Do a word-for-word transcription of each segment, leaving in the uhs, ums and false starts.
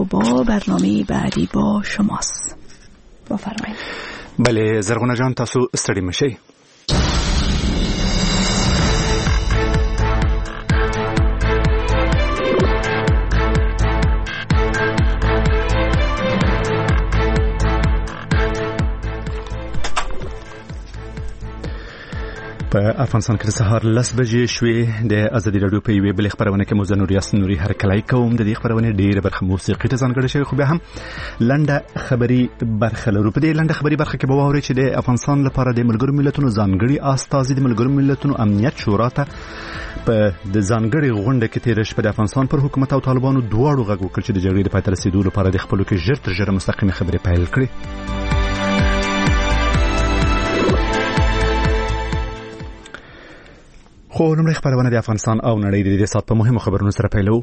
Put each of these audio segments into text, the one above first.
رادیو با برنامه بعدی با شماست. بفرمایید. بله زرغونه جان تاسو ستړي مشئ. په افغانستان کې د سهار لس بجې شوې. د ازادي راډیو په یوې بلې خپرونه کې مو زه نور یاسین نوري هرکلی کوم. د دې خپرونې ډېره برخه موسیقي ته ځانګړې شوې، خو بیا هم لنډه خبري برخه لرو. په دې لنډه خبري برخه کې به واورئ چې د افغانستان لپاره د ملګرو ملتونو ځانګړي استازي د ملګرو ملتونو امنیت شورا ته په د ځانګړي غونډه کې تېره شپه د افغانستان پر حکومت او طالبانو دواړو غږ وکړ چې د جګړې د پای ته رسېدو لپاره د خپلو کې ژر تر ژره مستقیمې خبرې پیل کړي. خو لومړی خبرونه د افغانستان او نړۍ د دې سات په مهمو خبرونو سره پیلو.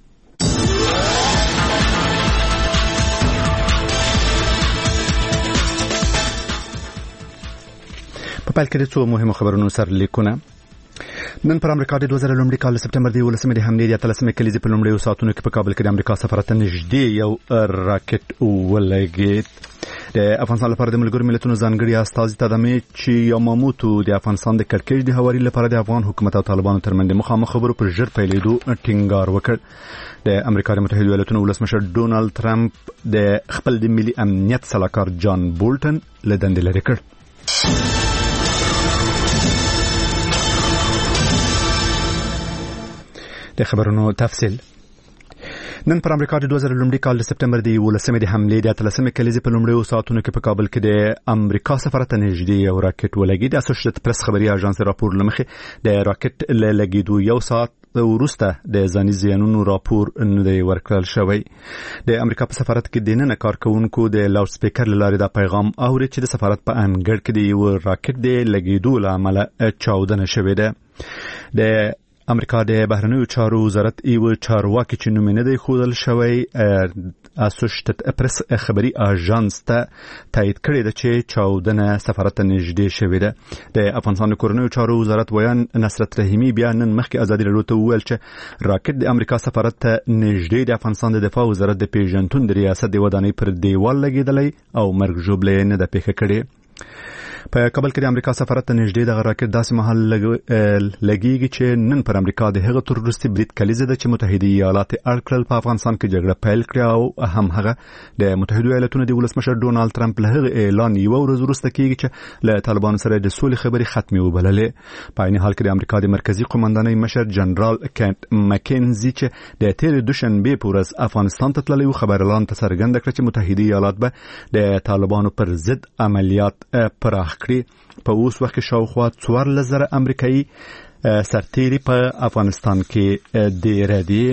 په پیل کې د څو مهمو خبرونو سره لیکونه. نن پر امریکا د دوه زره لومړي کال سپټمبر د یولسمې د حملې د اتلسمې کلیزې په لومړیو ساعتونو کې په کابل کې د امریکا سفارت ته نږدې یو راکټ ولګېد. د افغانستان لپاره د ملګرو ملتونو ځانګړي استازي تادامیچی یاماموتو د افغانستان د کړکېچ د هواري لپاره د افغان حکومت او طالبانو ترمنځ مخامخ خبرو پر ژر پیلېدو ټینګار وکړ. د امریکا د متحده ایالاتو ولسمشر ډونالد ترامپ د خپل د ملي امنیت سلاکار جان بولټن له دندې لرې کړ. د خبرونو تفصیل. نن پر امریکا د دوه زره لومړي کال د سپټمبر د یولسمې د حملې د اتلسمې کلیزې په لومړیو ساعتونو کې په کابل کې د امریکا سفارت ته نږدې یو راکټ ولګېد. د اسوسییټډ پریس خبري اژانس راپور لمخې د راکټ له لګېدو یو ساعت وروسته د ځاني زیانونو راپور نه دی ورکړل شوی. د امریکا په سفارت کې د نن کارکونکو د لاوډ سپیکر لارې دا پیغام اوري چې د سفارت په انګړ کې د یو راکټ د لګېدو له امله چاودنه شوې ده. د امریکا د بهرنیو چارو وزارت ایو چارواکي چې نوم نه دی ښودل شوی اسوسییټډ پریس خبري اژانس ته تایید کړی ده چې چاودنه سفارت ته نږدې شوې ده. د افغانستان د کورنیو چارو وزارت ویان نصرت رحیمي بیا نن مخکې ازادي راډیو ته وویل چې راکټ د امریکا سفارت ته نږدې د افغانستان د دفاع وزارت د پیژنتون د ریاست د ودانۍ پر دیوال لګېدلی او مرګ ژوبله نه ده پیښه کړې. په کابل کې د امریکا سفارت ته نږدې د راکټ داسې مهال لګیږي چې نن پر امریکا د هغه تروریستي برید کلیزه ده چې متحده ایالات اړ کړل په افغانستان کې جګړه پیل کړه او هم هغه د متحده ایالاتونو د ولسمشر ډونالد ترامپ له هغه اعلان یو ورځ وروسته کېږي چې له طالبانو سره د سولې خبرې ختمې وبللې. په عین حال کې د امریکا د مرکزی قومندانۍ مشر جنرال کینټ مکینزي چې د تېرې دوشنبې په ورځ افغانستان ته تللی و خبر اعلان ته څرګنده کړه چې متحده ایالات به د طالبانو پر ضد عملیات پراخ کړي. په اوس وخت کې شاوخوا څوارلس زره امریکایي سرتیري په افغانستان کې ډېر دي.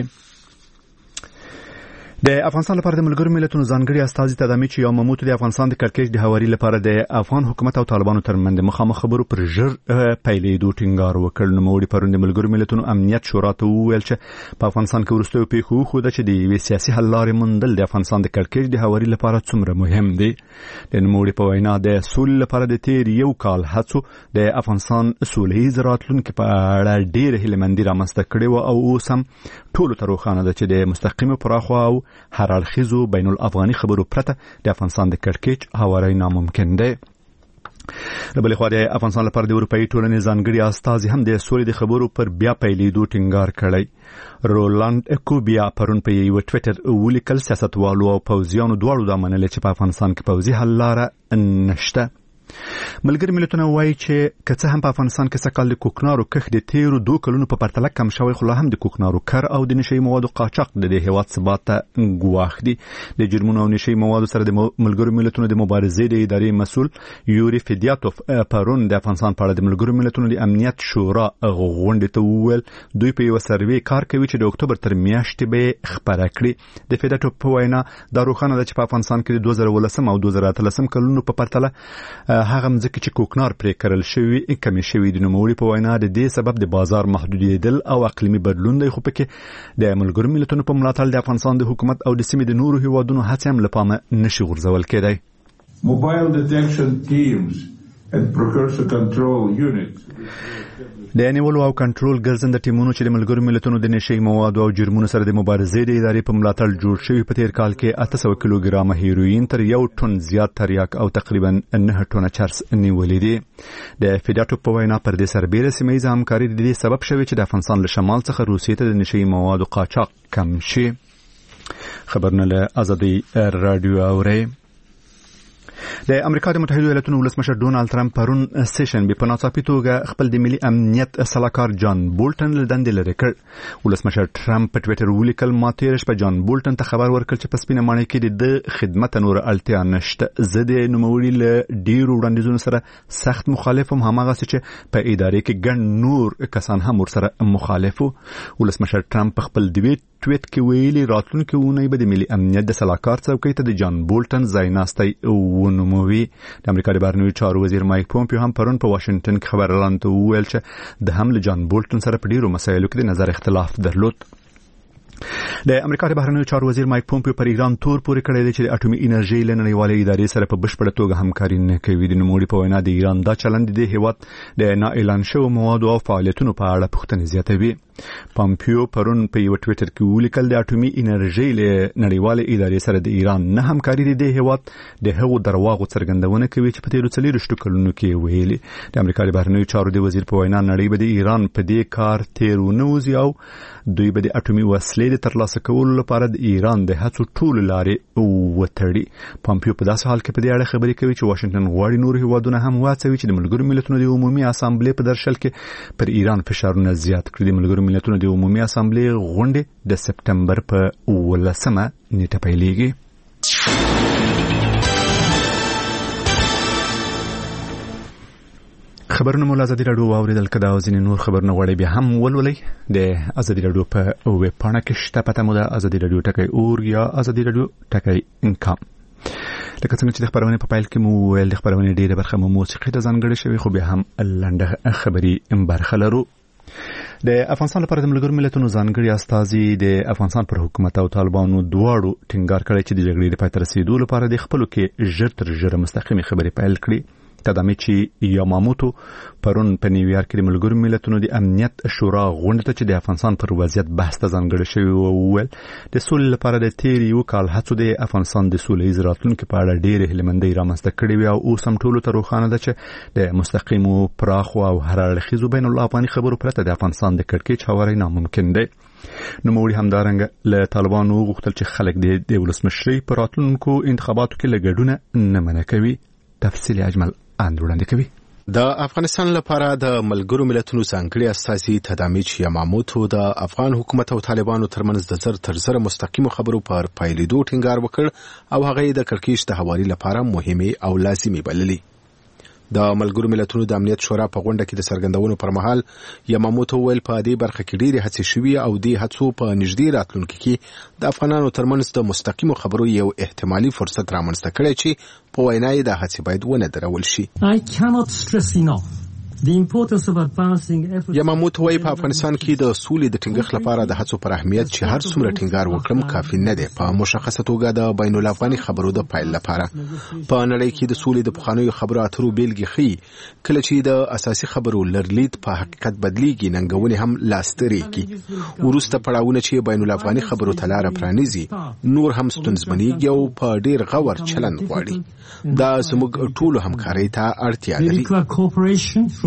د افغانستان لپاره د ملګرو ملتونو ځانګړي استازي تادامیچی یاماموتو د افغانستان د کړکېچ د هواري لپاره د افغان حکومت او طالبانو ترمنځ مخامخ خبرو پر ژر پیلېدو ټینګار وکړ. نوموړي پرون د ملګرو ملتونو امنیت شورا ته وویل چې په افغانستان کې وروستیو پیښو وښوده چې د یوې سیاسي حل لارې موندل د افغانستان د کړکېچ د هواري لپاره څومره مهم دي. د نوموړي په وینا د سولې لپاره د تېر یو کال هڅو د افغانستان سولهییز راتلونکي په اړه ډېره هیلهمندي رامنځته کړې وه او اوس هم ټولو ته روښانه ده چې د مستقیمو پراخو او هر اړخیزو بین الافغاني خبرو پرته د افغانستان د کړکېچ هواری ناممکن دی. له بلې خوا د افغانستان لپاره د اروپایي ټولنې ځانګړي استازي هم د سولې د خبرو پر بیا پیلېدو ټینګار کړی. رولاند کوبیا پرون په یو ټویټر ولیکل سیاستوالو او پوځیانو دواړو دا منلې چې په افغانستان کې پوځي حل لاره نشته. ملګري ملتونه وایي چې که څه هم په افغانستان کې سږ کال د کوکنارو کښت د تیرو دوه کلونو په پرتله کم شوی، خو لا هم د کوکنارو کر او د نشهیي موادو قاچاق د دې هېواد ثبات ته ګواښ دي. د جرمونو او نشهیي موادو سره د ملګرو ملتونو د مبارزې د ادارې مسؤل یوري فیدیاتوف پرون د افغانستان په اړه د ملګرو ملتونو د امنیت شورا غونډې ته وویل دوی په یوه سروې کار کوي چې د اکتوبر تر میاشتې به یې خپره کړي. د فیدیاتوف په وینا دا روښانه ده چې په افغانستان کې د دوه زره ولسم او دوه زره اتلسم کلونو په پرتله هغه مځکې چې کوکنار پرې کرل شوي کمې شوي دي. نوموړي په وینا د دې سبب د بازار محدودېدل او اقلیمي بدلون دی، خو پکې د ملګرو ملتونو په ملاتړ د افغانستان د حکومت او د سیمې د نورو هیوادونو هڅې هم له پامه نشي غورځول کېدی. Mobile detection teams and precursor control units. د نیولو او کنټرول ګرځنده ټیمونو چې د ملګرو ملتونو د نشي موادو او جرمونو سره د مبارزې د ادارې په ملاتړ جوړ شوی په تیر کال کې اته سوه کیلوګرامه هیروین تر یو ټن زیات تریاک او تقریبا نه ټنه چرس نیولې دي. د فیډاټو په وینا پر دې سربېره سیمه‌ییزه همکاري د دې سبب شوی چې د افغانستان له شمال څخه روسیې ته د نشي موادو قاچاق کم شي. خبرونه له ازادي رادیو اوري. د امریکا د متحده ایالاتونو ولسمشر ډونالد ترامپ پرون سیشن به په ناڅاپي توګه خپل د ملي امنیت سلاکار جان بولټن له دندې لرې کړ. ولسمشر ترامپ په ټویټر ولیکل ما تیر شپه جان بولټن ته خبر ورکړ چې په سپینه ماڼۍ کې د خدمت نور اړتیا نشته. زه د نوموړي له ډیرو وړاندیزونو سره سخت مخالف هم، هماغه چې په ادارې کې ګڼ نور کسان هم ورسره مخالف وو. ولسمشر ترامپ خپل د ټویټ کې ویلي راتلونکي اونۍ به د ملي امنیت د سلاکار څوکۍ ته د جان بولټن ځایناستی ونوموي. د امریکا د بهرنیو چارو وزیر مایک پومپیو هم پرون په واشنگټن کې خبريالانو ته وویل چې د هم له جان بولټن سره په ډیرو مسایلو کې د نظر اختلاف درلود. د امریکا د بهرنیو چارو وزیر مایک پومپیو پر ایران تور پورې کړی دی چې د اټومي انرژي له نړیوالې ادارې سره په بشپړه توګه همکاري نه کوي. د نوموړي په وینا د ایران دا چلند د هیواد د نا اعلان شوو موادو او فعالیتونو په اړه پوښتنې زیاتوي. پومپیو پرون په یو ټویټر کې ولیکل د اټومي انرژي له نړیوالې ادارې سره د ایران نه همکاري د هیواد د هغو درواغو څرګندونه کوي چې په تیرو څلوېښتو کلونو کې ویلي. د امریکا د بهرنیو چارو د وزیر په وینا نړۍ به د ایران په دې کار تیر ونوځي او دوی به د اټومي وسلې د ترلاسه کولو لپاره د ایران د هڅو ټول لارې وتړي. پومپیو په داسې حال کې په دې اړه خبرې کوي چې واشنگټن غواړي نور هیوادونه هم وهڅوي چې د ملګرو ملتونو د عمومي اسامبلې په درشل کې پر ایران فشارونه زیات کړي. د ملګرو ملتونو د عمومي اسامبلې غونډه د سپتمبر په ولسمه نیټه پیلېږي. خبرونه مول ازادي رادیو واوریدل کدا او ځینې نور خبرونه غواړي بیا هم ولولئ د ازادي رادیو په ویب پاڼه کې شته. پته مو ده ازادي رادیو ټکی اور یا ازادي رادیو ټکی انکام. لکه څنګه چې د خبرونه په پایل کې مو ویل د خبرونه ډیره برخه مو موسیقي ته ځانګړې شوی، خو بیا هم لنډه خبري برخه لرو. د افغانستان لپاره د ملګرو ملتونو ځانګړي استازي د افغانستان پر حکومت او طالبانو دواړو ټینګار کړی چې د جګړې د پای ته رسیدو لپاره د خپلو کې ژر تر ژره مستقیمې خبرې پیل کړي. تدامیچی یاماموتو پرون په نیویارک کې د ملګرو ملتونو د امنیت شورا غونډه ته چې د افغانستان پر وضعیت بحث ته ځانګړی شوی او وویل د سولې لپاره د تیر یو کال هڅو د افغانستان د سولې راتلونکي په اړه ډېرې هیلهمندۍ رامنځته کړې وي او اوس هم ټولو ته روښانه ده چې د مستقیمو پراخو او هر اړخیزو بین الافغاني خبرو پرته د افغانستان د کړکېچ هواری ناممکن دی. نوموړي همدارنګه له طالبانو وغوښتل چې خلک د ولسمشرۍ په راتلونکو انتخاباتو کې له ګډونه نه منع کوي. تفصیل اجمل اندوړاندې کوي. د افغانستان لپاره د ملګرو ملتونو ځانګړي استازي تدامیچ یاماموتو د افغان حکومت او طالبانو ترمنځ د زر تر زر مستقیمو خبرو پر پایلیدو ټینګار وکړ او هغه د کړکېچ د هواري لپاره مهمه او لازمي بللي. د ملګرو ملتونو د امنیت شورا په غونډه کې د څرګندونو پر مهال یاماموتو ویل په دې برخه کې ډېرې هڅې شوې او د هڅو په نږدې راتلونکي کې د افغانانو ترمنځ د مستقیمو خبرو یو احتمالي فرصت رامنځته کړی چې په وینا یې د هڅې باید ونه درول شي. I cannot stress enough the importance of advancing efforts. یاماموتو وايي په افغانستان کې د سولې د ټینګښت لپاره د هڅو پر اهمیت چې هر څومره ټینګار وکړم کافي نه دی. په مشخصه توګه د بین الافغاني خبرو د پایل لپاره په نړۍ کې د سولې د پخوانیو خبرو اترو بیلګې ښیي کله چې د اساسي خبرو لرلید په حقیقت بدلیږي ننګونې هم لاستریږي. وروسته پړاوونه چې بین الافغاني خبرو ته لاره پرانیزي نور هم ستونزمنېږي او په ډیر غور چلند غواړي. دا زموږ ټولو همکارۍ ته اړتیا لري.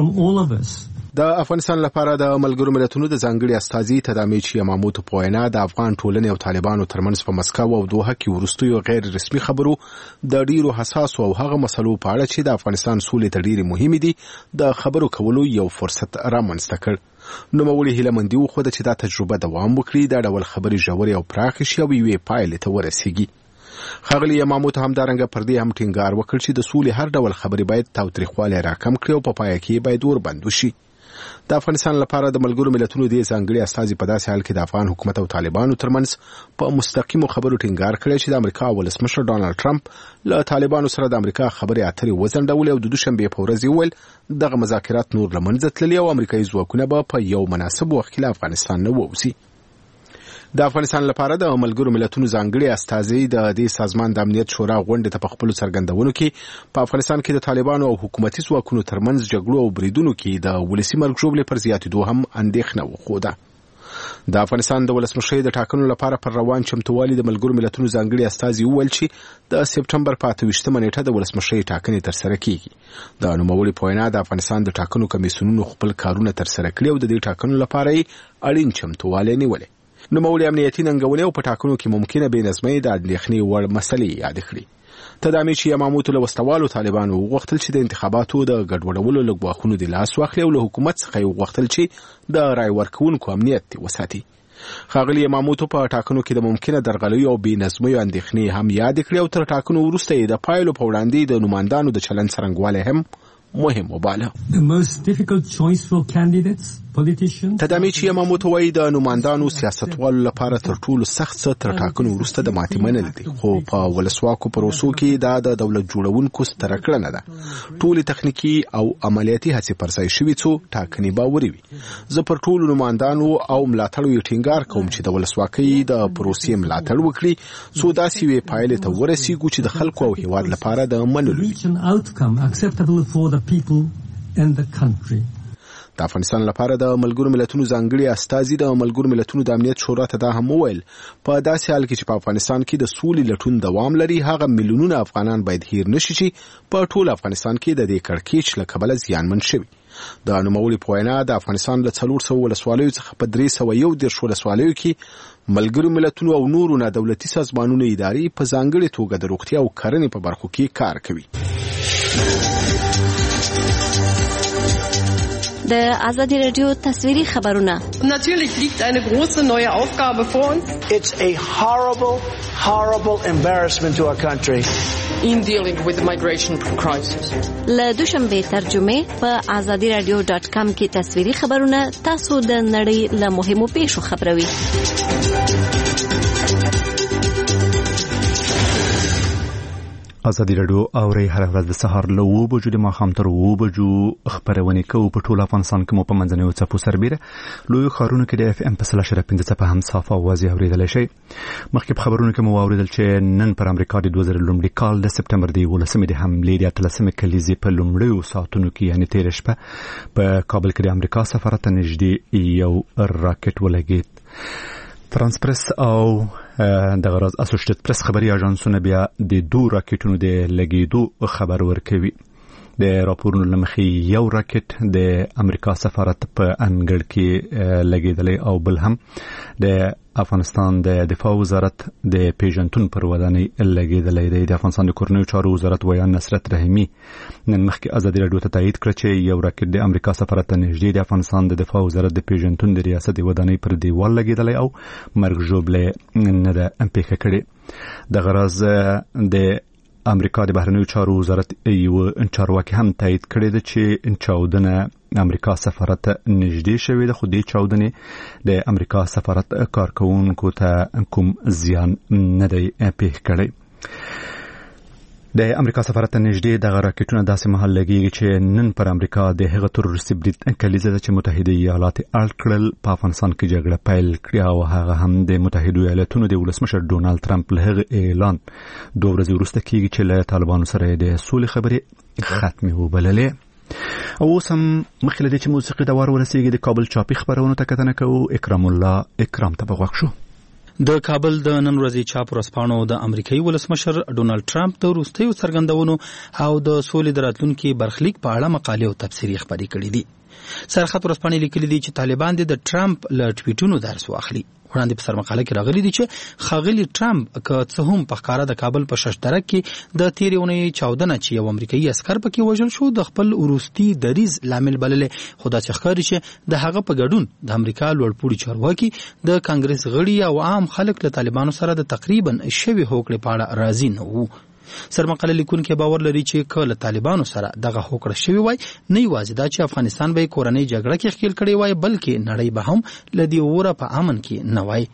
د افغانستان لپاره د ملګرو ملتونو د ځانګړي استازي تدامیچ یاماموتو په وینا د افغان ټولنې او طالبانو ترمنځ په مسکو او دوحه کې وروستیو غیر رسمي خبرو د ډیرو حساسو او هغه مسلو په اړه چې د افغانستان سولې ته ډیرې مهمې دي د خبرو کولو یو فرصت رامنځته کړ. نوموړي هیلهمندي وښوده چې دا تجربه دوام وکړي، دا ډول خبرې ژورې او پراخې شي او یوې پایلې ته ورسیږي. خاغلی یاماموتو همدارنګه پر دې هم ټینګار وکړ چې د سولې هر ډول خبرې باید تاوتریخوالی راکم کړي او په پای کې باید وربند وشي. د افغانستان لپاره د ملګرو ملتونو د ځانګړي استازي په داسې حال کې د افغان حکومت او طالبانو ترمنځ په مستقیمو خبرو ټینګار کړی چې د امریکا ولسمشر ډانلډ ټرمپ له طالبانو سره د امریکا خبرې اترې وځنډولې او د دوشنبې په ورځ یې وویل دغه مذاکرات نور له منځه تللي او امریکایي ځواکونه به په یو مناسب وخت کې له افغانستان نه ووځي. د افغانستان لپاره د ملګرو ملتونو ځانګړي استازي د دې سازمان د امنیت شورا غونډې ته په خپل څرګندونو کې په افغانستان کې د طالبانو او حکومتي ځواکونو ترمنځ جګړو او بریدونو کې د ولسي مرګ ژوبلې پر زیاتېدو هم اندېښنه وښوده. د افغانستان د ولسمشرۍ د ټاکنو لپاره پر روان چمتووالي د ملګرو ملتونو ځانګړي استازي وویل چې د سپټمبر په اته ویشتمه نیټه د ولسمشرۍ ټاکنې ترسره کیږي. د نوموړي په وینا د افغانستان د ټاکنو کمیسیونونو خپل کارونه ترسره کړي او د دې ټاکنو لپاره یې اړین چمتووالی نیولی. نوموړي امنیتي ننګونې او په ټاکنو کې ممکنه بې نظمۍ د اندېښنې وړ مسلې یاد کړې. تدامي چې یماموتو له وسوالو طالبانو وغوښتل چې د انتخاباتو د ګډوډولو له ګواښونو د لاس واخلي او له حکومت څخه یې وغوښتل چې د رای ورکوونکو امنیت وساتي. ښاغلي یماموتو په ټاکنو کې د ممکنه درغلیو او بې نظمیو اندېښنې هم یاد کړې او تر ټاکنو وروسته یې د پایلو په وړاندې د نوماندانو د چلند څرنګوالی هم مهم وباله. تدامي چې یماموتو وایي د نوماندانو سیاستوالو لپاره تر ټولو سخت څه تر ټاکنو وروسته د ماتې منل دي، خو په ولسواکو پروسو کې دا د دولت جوړونکو ستره کړنه ده. ټولې تخنیکي او عملیاتي هڅې پر ځای شوي څو ټاکنې باوري وي. زه پر ټولو نوماندانو او ملاتړو یې ټینګار کوم چې د ولسواکۍ د پروسې ملاتړ وکړي څو داسې یوې پایلې ته ورسیږو چې د خلکو او هیواد لپاره د منلو وي. د افغانستان لپاره د ملګرو ملتونو ځانګړي استازي د ملګرو ملتونو د امنیت شورا ته دا هم وویل په داسې حال کې چې په افغانستان کې د سولې لټون دوام لري، هغه میلیونونه افغانان باید هیر نشي چې په ټول افغانستان کې د دې کړکېچ له کبله زیانمن شوي. د نوموړي په وینا د افغانستان له څلور سوه ولسوالیو څخه په درې سوه یو دېرش ولسوالیو کې ملګرو ملتونو او نورو نادولتي سازمانونو ادارې په ځانګړې توګه د روغتیا او کرنې په برخو کې کار کوي. د آزادی رادیو تصویری خبرونه. Natürlich liegt eine große neue Aufgabe vor uns. It's a horrible, horrible embarrassment to our country. In dealing with the migration crisis. له دوشنبه ترجمه په آزادی رادیو ډاټ کام کې تصویری خبرونه تاسو د نړۍ له مهمو پیښو خبروي. ازادي رادیو اوري هر ورځ د سهار له اوه بجو د ماښام تر اوه بجو خبرونه کوي په ټول افغانستان کې مو په منځنیو څپو سربېره لوی ښارونو کې د اف ام په سل شره پنځه څپه هم صافه اوازې اورېدلی شئ. مخکې په خبرونو کې مو واورېدل چې نن پر امریکا د دوه زره لومړي کال د سپټمبر د یولسمې د حملې د اتلسمې کلیزې په لومړیو ساعتونو کې یعنې تېره شپه په کابل کې د امریکا سفارت ته نږدې یو راکټ ولګېد. فرانس پرس او د غرض اسوسییټډ پرس خبري اژانسونه بیا د دوه راکټونو د لګیدو خبر ورکوي. د راپورونو لمخې یو راکټ د امریکا سفارت په انګړ کې لګیدلی او بل هم د افغانستان د دفاع وزارت د پیژنتون پر ودانۍ لګیدلی دی. د افغانستان د کورنیو چارو وزارت ویان نصرت رحیمي نن مخکې ازادي راډیو ته تایید کړ چې یو راکټ د امریکا سفارت ته نږدې د افغانستان د دفاع وزارت د پیژنتون د ریاست د ودانۍ پر دیوال لګیدلی او مرګ ژوبلې نه ده پیښه کړې. د غرض د امریکا د بهرنیو چارو وزارت یو چارواکي هم تایید کړی دی چې چاودنه امریکا سفارت نږدې شوې ده، خو دې چاودنې د امریکا سفارت کارکوونکو ته کوم زیان نه دی پیښ کړی. د امریکا سفارت ته نږدې دغه راکټونه داسې مهال لګیږي چې نن پر امریکا د هغه تروریستي برید کلیزه ده چې متحده ایالات اړ کړل په افغانستان کې جګړه پیل کړې او هغه هم د متحده ایالاتونو د ولسمشر ډونالد ټرمپ له هغه اعلان دوه ورځې وروسته کېږي چې له طالبانو سره د سولې خبرې ختمې وبللې. او اوس هم مخکې له دې چې موسیقي د وار ورسېږي د کابل چاپي خبرونو ته کتنه کوو. اکرام الله اکرام ته به غوږ شو. د کابل د نن ورځې چاپ ورځپاڼو د امریکایي ولسمشر ډونالد ټرمپ د وروستیو څرګندونو او د سولې د راتلونکي برخلیک په اړه مقالې او تبصرې خپرې کړې دي. سرخط ورځپاڼې لیکلي دي چې طالبان د ټرمپ له ټویټونو درس واخلي. وړاندې په سرمقاله کې راغلي دي چې ښاغلي ټرمپ که څه هم په ښکاره د کابل په ششترک کې د تېرې اونۍ چاودنه چې یو امریکایي عسکر پکې وژل شو د خپل وروستي دریځ لامل بللې، خو داسې ښکاري چې د هغه په ګډون د امریکا لوړپوړي چارواکي د کانګرس غړي او عام خلک له طالبانو سره د تقریبا شوې هوکړې په اړه راضي نه وو. سرمقاله لیکونکي باور لري چې کله طالبانو سره دغه هوکړه شوی وای نه یوازې دا چې افغانستان به کورنۍ جګړه کې ښکیل کړی وای بلکې نړۍ به هم لدی وره په امن کې نه وای.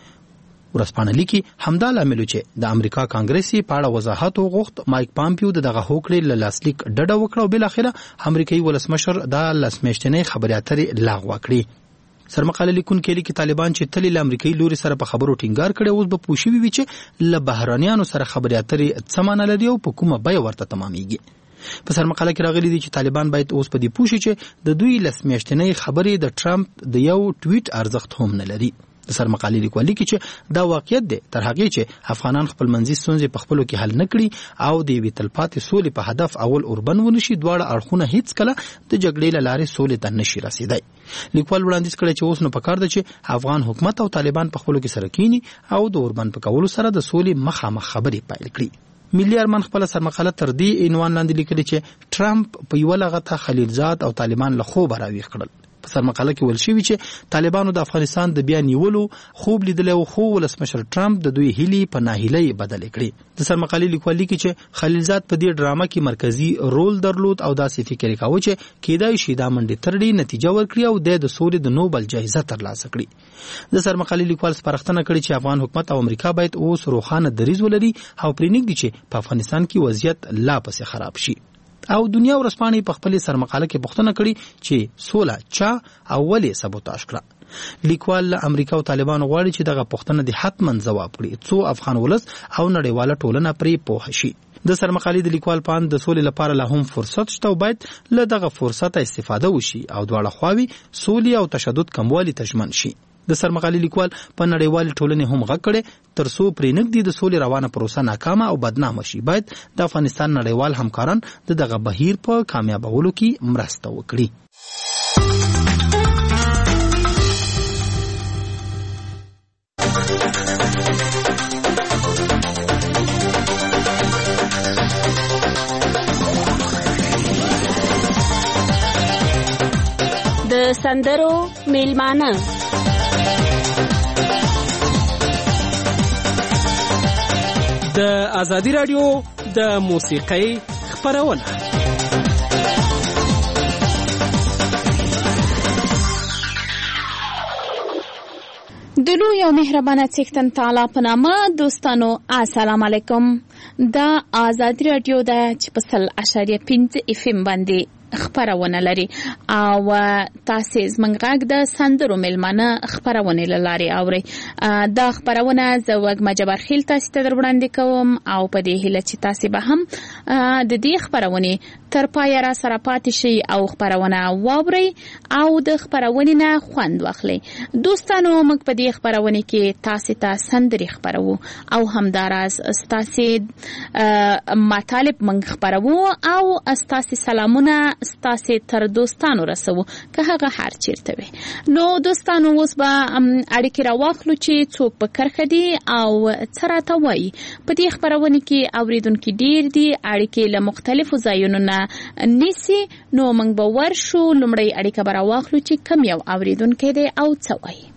ورځپاڼه لیکي همدا لامل چې د امریکا کانګرسي په اړه وضاحت وغوښت. مایک پامپیو د دغه هوکړې له لاسلیک ډډه وکړه او بل اخره امریکایي ولسمشر د لاسمیشتنې خبرې اترې لغوه کړې. سرمقاله لیکونکي لیکي طالبان چې تل له امریکایي لوري سره په خبرو ټینګار کړي اوس به پوښي وي چې له بهرانيانو سره خبرې اترې څه معنی لري او په کومه بیه ورته تمامېږي. په سرمقاله کې راغلي دي چې طالبان باید اوس په دې پوښي چې د دوی لس میاشتنۍ خبرې د ټرمپ د یو ټویټ ارزښت هم نه لري. د سرمقالې لیکوال لیکي چې دا واقعیت دی تر هغې چې افغانان خپل منځي ستونزې په خپلو کې حل نه کړي او د یوې تلپاتې سولې په هدف اول اوربند ونشي دواړه اړخونه هیڅکله د جګړې له لارې سولې ته نشي رسېدی. لیکوال وړاندیز کړی چې اوس نو پکار ده چې افغان حکومت او طالبان په خپلو کې سره کینی او د اوربند په کولو سره د سولې مخامخ خبرې پیل کړي. ملي ارمان خپل سرمقاله تر دې عنوان لاندې لیکلي چې ټرمپ په یوه لغته خلیلزاد او طالبان له خوبه راویښ کړل. په سرمقاله کې ویل شوي چې طالبانو د افغانستان د بیا نیولو خوب لیدلی او خو ولسمشر ټرمپ د دوی هیلې په ناهیلۍ بدلې کړې. د سرمقالې لیکوال لیکي چې خلیلزاد په دې ډرامه کې مرکزي رول درلود او داسې فکر یې کاوه چې کیدای شي دا منډې ترړې نتیجه ورکړي او د سولې د نوبل جایزه ترلاسه کړي. د سرمقالې لیکوال سپارښتنه کړې چې افغان حکومت او امریکا باید اوس روښانه دریځ ولري او پرېنږدي چې په افغانستان کې وضعیت لا پسې خراب شي. او دنیا ورځپاڼې په خپل سرمقاله کې پوښتنه کړې چې سوله چا او ولې سبوتاژ کړه. لیکوال له امریکا او طالبانو غواړي چې دغه پوښتنه د حتما ځواب کړي څو افغان ولس او نړیواله ټولنه پرې پوه شي. د سرمقالې د لیکوال په اند د سولې لپاره لا هم فرصت شته او باید له دغه فرصت استفاده وشي او دواړه خواوې سولې او تشدد کموالي ته ژمن شي. د سرمقالې لیکوال په نړیوالې ټولنې هم غږ کړی تر څو پرېنږدي د سولې روانه پروسه ناکامه او بدنامه شي باید د افغانستان نړیوال همکاران د دغه بهیر په کامیابولو کې مرسته وکړي. د سندرو میلمانه د ازادي رادیو د موسیقۍ خپرونه. د لوی او مهربانه څښتن تعالی په نامه دوستانو السلام علیکم. دا ازادي رادیو د چې په سل اشاریه پنځه اف ام باندې خبرونه لري او تاسو زمونږ غږ د سندرو میلمانه خبرونه لاري اوري. دا خبرونه زوګ مجبر خیل تاسو ته وړاندې کوم او په دې هیله چې تاسو به هم د دې خبرونه تر پای را سره پاتې شي او خبرونه واوري او د خبرونه نه خوند واخلي. دوستانو موږ په دې خبرونه کې تاسو ته سندري خبرو او همداراز تاسو مطالب موږ خبرو او تاسو سلامونه ستاسو تر دوستانو رسو که هغه هر چیرته وي. نو دوستانو اوس به اړیکې راواخلو چې څوک په کرخه دي او څه راته وایي. په دې خبرونه کې اوریدونکي ډیر دي اړیکې له مختلفو ځایونو نه نیسي. نو موږ به ورشو لومړی اړیکه به راواخلو چې کوم یو اوریدونکی دی او څه وایي.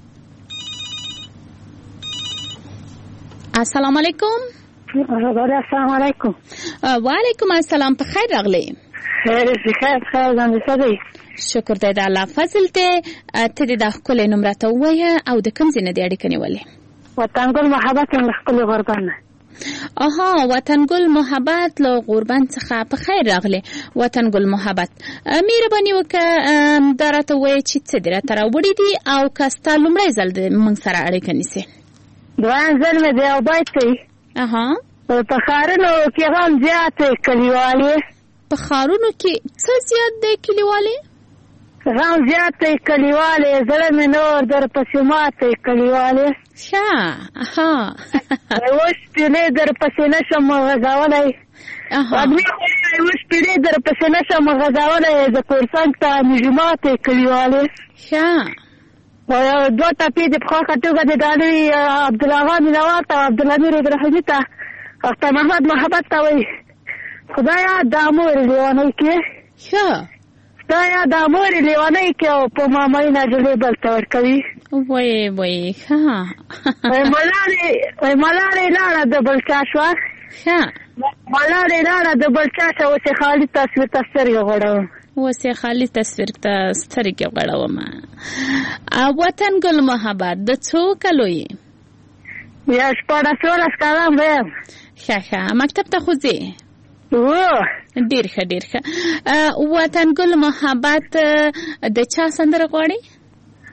السلام علیکم. السلام علیکم. وعلیکم السلام. په خیر راغلی. خیر خیر خیر زنده دی. شکر دی د الله فضل ته. ته د خپل نمبر ته وایې او د کوم ځای نه دی اړیکه نیولې؟ وطنګل محبت له خپل غربان. آها وطنګل محبت له غربان څخه په خیر راغلی. وطنګل محبت مهرباني وکړه دا راته وایې چې څه دی راته راوړي دي او که ستا لومړی ځل د موږ سره اړیکه نیسې؟ دویم ځل مې دی او باید دی. اها په ښارونو کې هم زیاتې کلیوالې. په ښارونو کې څه زیات دی کلیوالې؟ غم زیات دی کلیوالې. زړه مې نور در پسې ماتې کلیوالې. ښه اها اوس پیلې در پسې نشم غځولی. ادمي اوس پیلې در پسې نشم غځولی. د کورسنګ ته نږدې ماتې کلیوالې. ښه یو دوه ټپې د پخوا کټوګه د ډالۍ عبدالغا مینوال ته او عبدالامیر ابراهیمي ته اختر محمد محبت ته وایي خدایا دا مورې لیونۍ کې. ښه خدایا دا مورې لیونۍ کې او په مامۍ نجلۍ بل ته ورکوي. وایي وایي ښه وایي ملالې وایي ملالې لاړه د بل چا شوه. ښه ملالې لاړه د بل چا شوه. اوس یې خالي تصویر ته سترګې غوړوم. اوس یې خالي تصویر ته سترګې غوړوم. وطنګل محبت د څو کلو یې؟ یا شپاړس اوولس کلن به یم. ښه ښه مکتب ته خو ځې؟ و ډیر ښه ډیر ښه. وطنګل محبت د چا سندره غواړي؟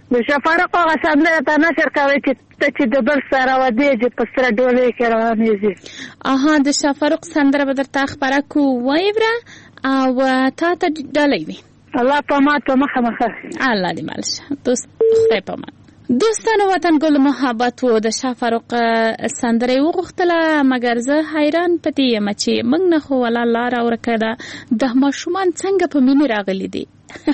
د شفارق هغه سندره ته نشر کوي چې ته چې د بل سره ودېږې په سره ډولۍ کې روانېږي. اها د شفارق سندره به درته خپره کو وایبره او تا ته ډالۍ وي. الله پامان په مخه مخه. الله دې مال شه دوست خدای پامان. دوستانو وطن ګل محبت و د شفارق سندره وغوښتله مګر زه حیران پدې یم چې موږ نه خو ولا لاره ورکه ده د ماشومان څنګه په مینې راغلي دي.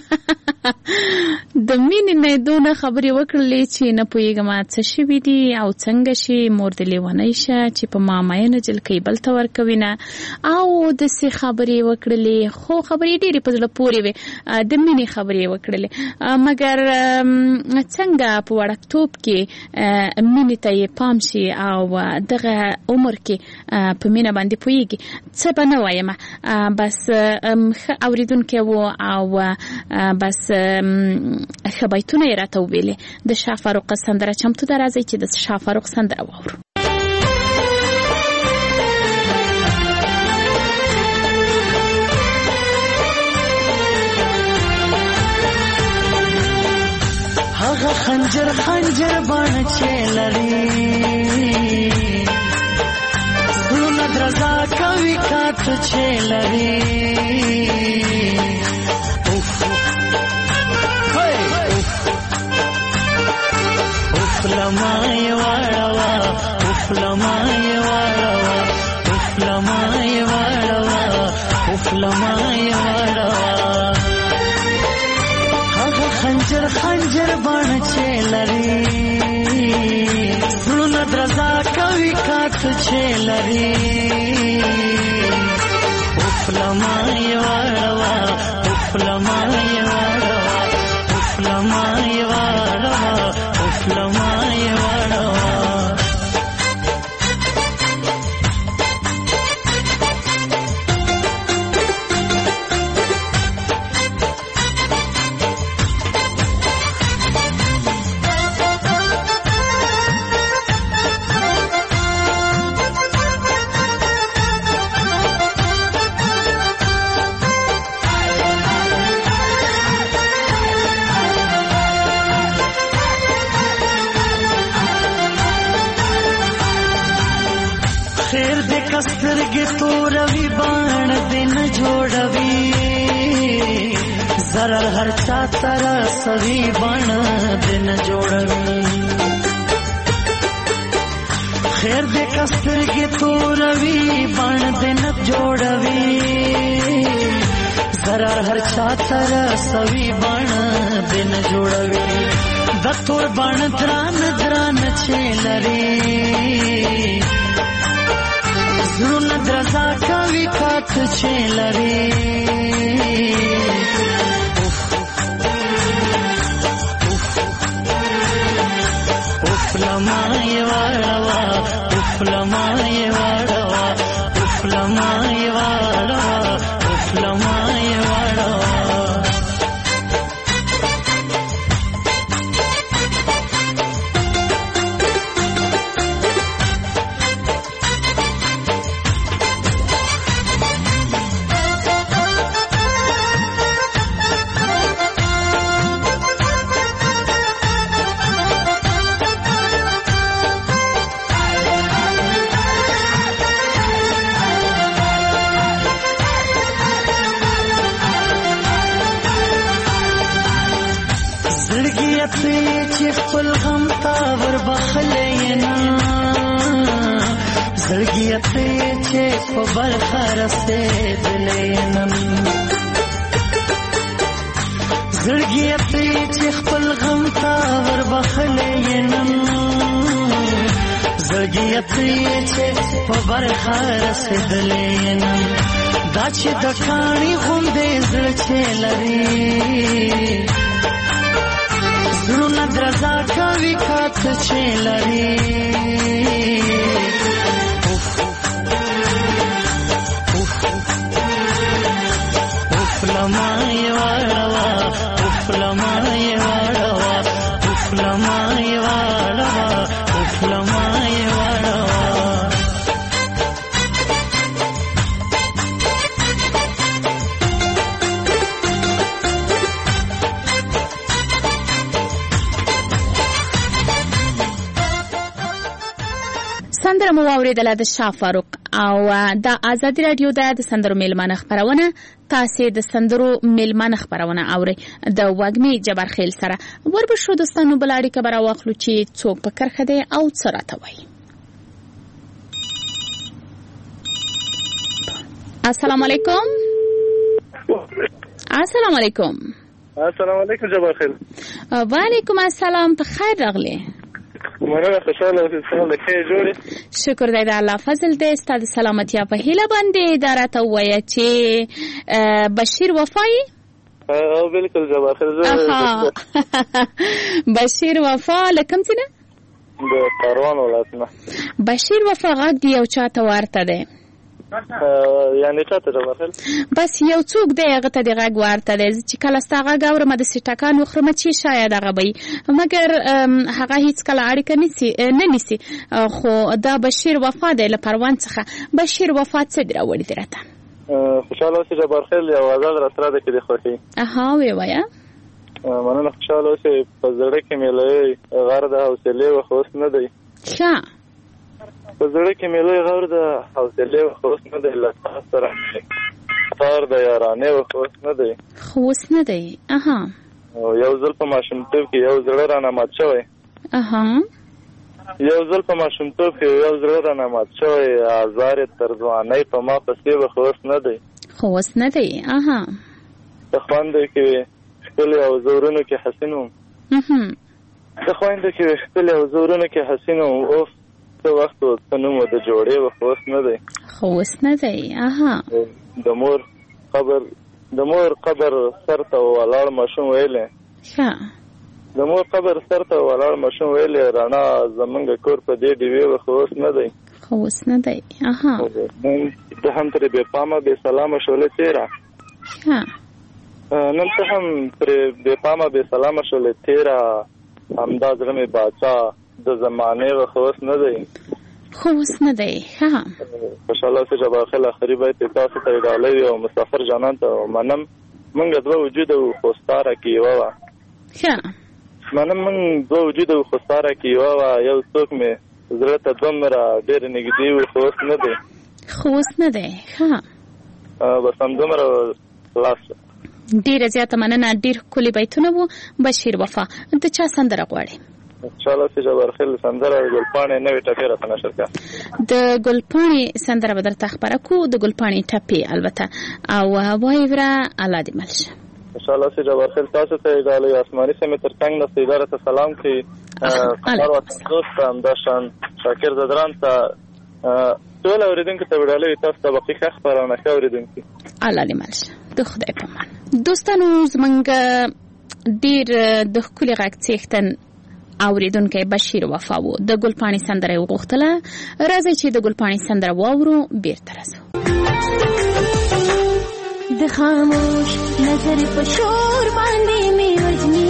د مینې نه دونه خبرې وکړلې چې نه پوهېږم څه شوي دي او څنګه شي مور دې لیونۍ شه چې په ما مینه جلکۍ بل ته ورکوي نه او داسې خبرې وکړلې خو خبرې ډېرې په زړه پورې وې د مینې خبرې وکړلې مګر څنګه په وړکتوب کې مینې ته یې پام شي او دغه عمر کې په مینه باندې پوهېږي څه به نه وایم بس ښه اورېدونکی و او بس ښه بیتونه یې راته وویلې. د شفارق سندره چمتو ده راځئ چې د شفارق سندره واورو. هغه خنجر خنجر باڼه چې لري زړونه درزا کوي کاته چې لري لمای واړوا اوف لمای واړوا اوف لمای واړوا اوف لمای واړوا هغه خنجر خنجر باڼه چې لري زړونه درزا کوي کاته چې لري اوف لمای واړوا اوف لمای واړوا اوف لمای واړوا اوف لمای واړوا سترګې توروي باڼ دې نه جوړوي ضرر هر چا ته رسوي باڼ دې نه جوړوي خیر دې که سترګې توروي باڼ دې نه جوړوي ضرر هر چا ته رسوي باڼ دې نه جوړوي د تور باڼ دران دران چې لري زړونه درزا کوي کاته چې لري اوف لمای واړوا اوف لمای واړوا اوف لمای واړوا اوف لمای واړوا چې خپل غم تا ور بخلې نه زړګي ته چې په برخه رسېدلې نه زړګي ته چې خپل غم تا ور بخلې نه زړګي ته چې په برخه رسېدلې نه دا چې د کاڼي غوندې زړه چې لري زړونه درزا کوي کاته چې لري اوف لمای واړوا اوف لمای واړوا اوف لمای واړوا اوف لمای واړوا خبره مو اوریدله د شاه فاروق او د آزادي رادیو د سندرو میلمانه خبرونه تاسو د سندرو میلمانه خبرونه اوري د وګمي جبر خیل سره وربشو دوستانو بلاړي خبره واخلو چې څوک په کرخه دی او سراته وای. السلام علیکم. السلام علیکم. السلام علیکم جبر خیل. وعلیکم السلام. په خیر راغلی. مننه خوشاله اوسئ. څنګه ښه جوړې؟ شکر دی د الله فضل دی. ستاسو سلامتیا په هیله باندې دا راته ووایه چې بشیر وفای. او بالکل جبار خیر. بشیر وفا لکم څنګه؟ د کاروان ولایت نه. بشیر وفا غږ دی یو چاته ورته دی. یعنی چاته جبار خیر؟ بس یو څوک دی هغه ته د غږ ورته دی چې کله ستا غږ اورم د سټکان وخرم چې شاید هغه وي مګر هغه هیڅ کله اړیکه نیسي نه نیسي. خو دا بشیر وفا دی له پروان څخه. بشیر وفا څه دی راوړي دی راته؟ خوشاله اوسئ جبار خیر. یو غزل را سره ده کې د خوښي. اها وی وایه. مننه خوشاله اوسئ. په زړه کې مې لوی غر د حوصلې وخت اوس نه دی. ښه په زړه کې مې لوی غر د حوصلې وخت اوس نه دی. له تا سره تار د یارانې وخت اوس نه دی. خو اوس نه دی. اها یو ځل په ماشومتوب کې یو زړه رانه مات شوی. اها یو ځل په ماشومتوب کې یو زړه رانه مات شوی. آزار تر ځوانۍ په ما پسې وخت اوس نه دی. خو اوس نه دی. اها د خویندو کې ښکلې او زورونو کې حسین وم. د خویندو کې ښکلې او زورونو کې حسین وم. اوف څه وخت و څه نوم و د جوړې وخت اوس نه دی. خو اوس نه دی. اها د مور قبر د مور قبر سر ته ولاړ ماشوم ویلې. ښه د مور قبر سر ته ولاړ ماشوم ویلې رڼا زمونږ کور په دې ډیوې وخت اوس نه دی. خو اوس نه دی. اها ته هم ترې بې پامه بې سلامه شولې تېره. ښه نن ته هم ترې بې پامه بې سلامه شولې تېره. همدا زړه مې باچا د زمانې وخت اوس نه دی. خو اوس نه دی. ښه خوشاله اوسئ جبار خیل. آخري بیت تاسو ته ډالۍ وي او مسافر جانان ته منم موږ دوه وجوده وو خو ستاره کې یوه وه. ښه منم موږ دوه وجوده وو خو ستاره کې یوه وه. یو څوک مې زړه ته دومره ډېر نږدې وو خو اوس نه دی. خو اوس نه دی. ښه بس همدومره خلاص. ډېره زیاته مننه. ډېر ښکلي بیتونه وو. بشیر وفا د چا سندره غواړې؟ انشاءالله چې جبار خیل سندره ګلپاڼې نوې ټپې راته نشر کړه. د ګلپاڼې سندره به درته خپره کړو. د ګلپاڼې ټپې البته او وایي وره الله دې مل شه. انشاءالله چې جبار خیل تاسو ته ډالۍ آسماني سیمې تر څنګ نه اداره ته سلام کړي. خبر وطن دوست همداشان شاکر زدران ته ټول اورېدونکو ته ډالۍ تاسو ته باقي ښه خپرونه ښه اورېدونکي. الله دې مل شه. د خدای په امان. دوستانو زمونږ ډېر د ښکلي غږ څښتن اوریدونکی بشیر وفا وو. د ګلپاڼې سندره یې وغوښتله. راځئ چې د ګلپاڼې سندره واورو. بیرته راځو. د خاموش نظر په شور باندې مې وجني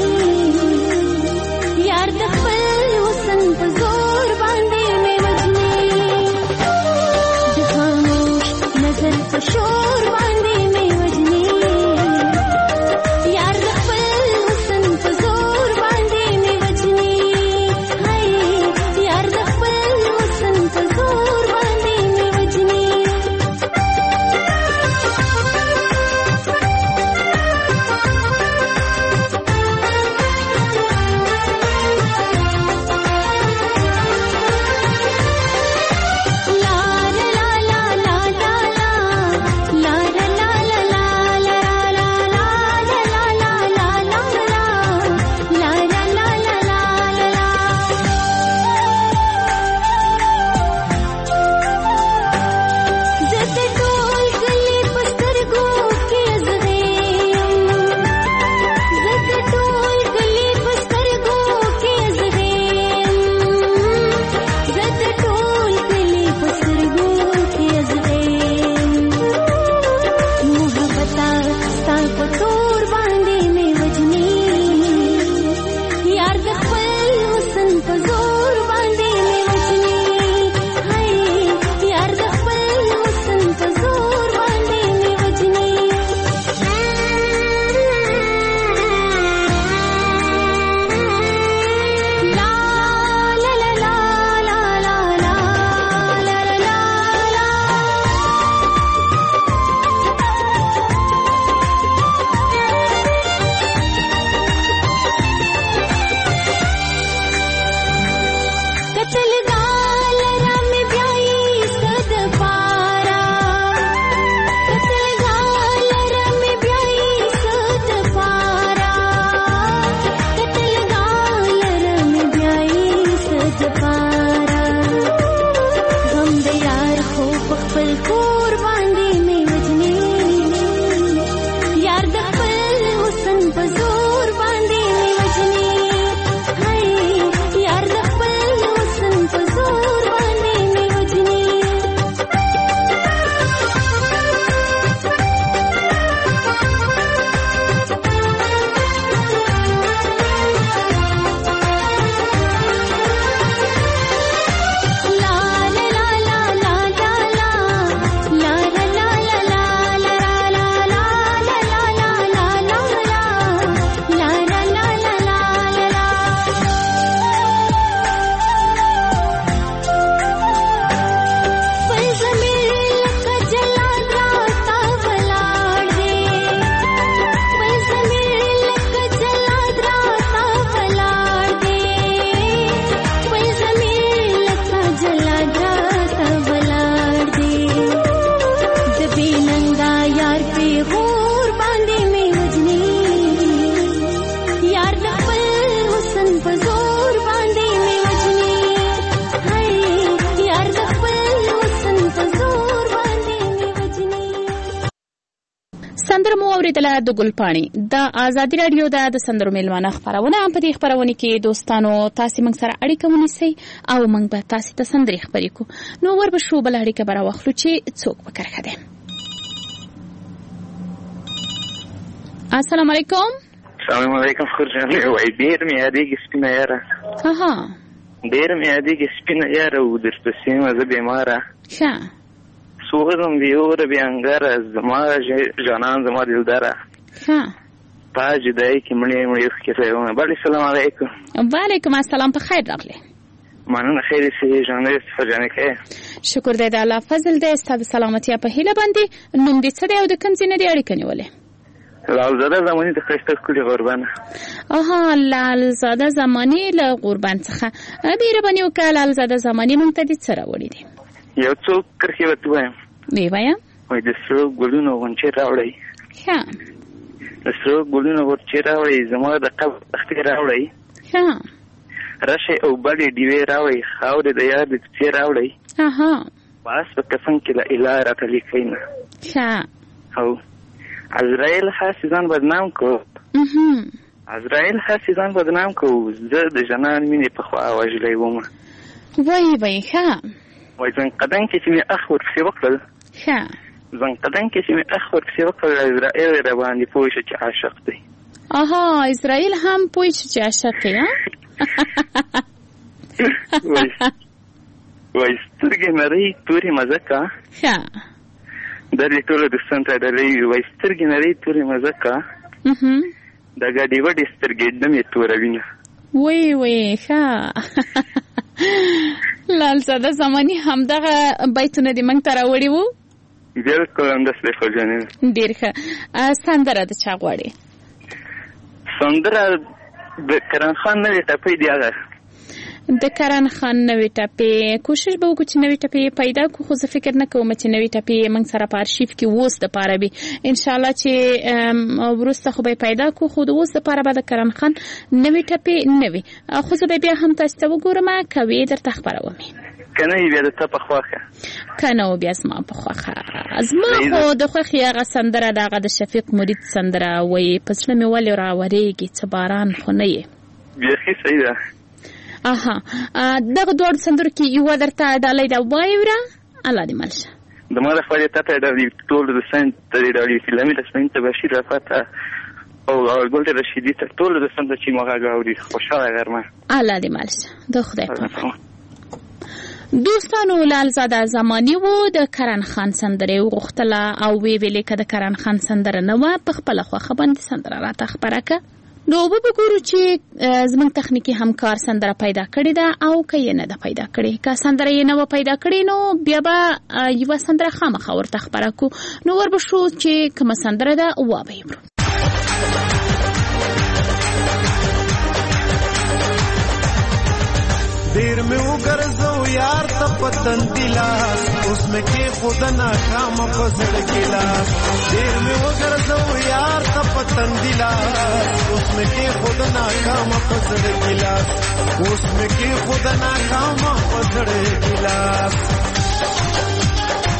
یار د خپل حسن په زور باندې مې وجني. د خاموش نظر په شور باندې مې وجني یار د خپل حسن په زور باندې مې وجني. هاي یار د خپل حسن په زور باندې مې وجني. خپل کور باندې مې وجني یار د خپل حسن په زور باندې مې وجني هاي یار د خپل حسن په زور باندې مې وجني سندره مو اوریدله د ګلپاڼې د آزادي رادیو د سندرو میلمانه خبرونه په دې خبرونه کې دوستانو تاسو موږ سره اړیکه ونیسئ او موږ به تاسو ته سندرې خبرې کوو نو ور به شو بل اړیکه به راواخلو چې څوک به کرښه ده السلام علیکم السلام علیکم خورجان وای ډیر مې یادېږي سپینه یاره اها ډیر مې یادېږي سپینه یاره و درپسې یم زه بیماره ښه سوغم بیور بیانګره زما جانان زما دلداره ها پاج دای کی مړې مړې خکې بل السلام علیکم وعلیکم السلام په خیر راغلی مننه خیر سي جانې فرجانې کې شکر دې د الله فضل دې ستاسو سلامتی په هیله باندې نوم دې څه دی او د کوم ځای نه دی اړیکه نیولې لالزاده زمانی د خسته کلی قربان اها لالزاده زمانی له قربان څخه بیره باندې وکړه لالزاده زمانی مونږ ته دې څه راوړي دي یو څوک کرخي وته وایم وی وایم وای د سرو ګلونو غونچې راوړی ها د سرو ګلونو غونچې راوړی زما د قبر تختې راوړی ها راشي او بلې دیوې راوړی خاورې د یار د څې راوړی اها باس په کفن کې لا اله راته لیکینه ها او عزرائیل حاسزان بدنام کو اها عزرائیل حاسزان بدنام کو زه د جنان مینې په خوا وجلې وم وای وای ها وای څنګه قدم کې چې مې اخور په وکړل ها څنګه قدم کې چې مې اخور په وکړل عزرائیل را باندې پوه شو چې عاشق دی اها اسرائیل هم پوه شو چې عاشق دی وای سترګې نری تورې مزکا ها د دې ټول د سنټر د لې وای سترګې نری تورې مزکا اها دا ګډي وډي سترګې دمه توروینه وای وای ها لالزاده زمانی همدغه بیتونه دې موږ ته راوړي وو بالکل همداسې خو جانې ډېر ښه سندره د چا غواړې سندره د کرن خان نوې ټپې دی هغه د کرن خان نوې ټپې کوشش به وکړو چې نوې ټپې پیدا کړو خو زه فکر نه کوم چې نوې ټپې موږ سره په ارشیف کې اوس دپاره وي انشاءالله چې وروسته خو به یې پیدا کړو خو د اوس دپاره به د کرن خان نوې ټپې نه وي خو زه به بیا هم تاسو ته وګورم که وې درته خپرومې که نه وي بیا د تا په خوښه که نه و بیا زما په خوښه زما خو د خوښې هغه سندره د هغه د شفیق مرید سندره وایي په زړه مې ولې راورېږي څه باران خو نه یې بیخي صحیح ده اها دغه دوړ سندرو کې یو درته ډالۍ دا وایوره الله دې مل شه د ما لخوا دې تا ته ډالۍ ټول د سنت د ډالۍ فلمي د سنت بشیر رفعت او ګل رشیدي ته ټول د سنت چې مغه غاوري خوشاله غرمه الله دې مل شه د خدای په دوستانو لالزاده زمانی وو د کرن خان سندره وغوښتله او وی ویلې که د کرن خان سندره نه وه په خپله خوښه باندې سندره راته خپره که نو به وګورو چې زموږ تخنیکي همکار سندره پیدا کړې ده او که یې نه ده پیدا کړې که سندره یې نه وه پیدا کړې نو بیا به یوه سندره خامخا ورته خپره کړو نو ور به شو چې کومه سندره ده وابه یې دیر میں اگرزو یار تا پتن دلاس اس میں کے خود ناکام پزڑ گلاس دیر میں اگرزو یار تا پتن دلاس اس میں کے خود ناکام پزڑ گلاس اس میں کے خود ناکام پزڑ گلاس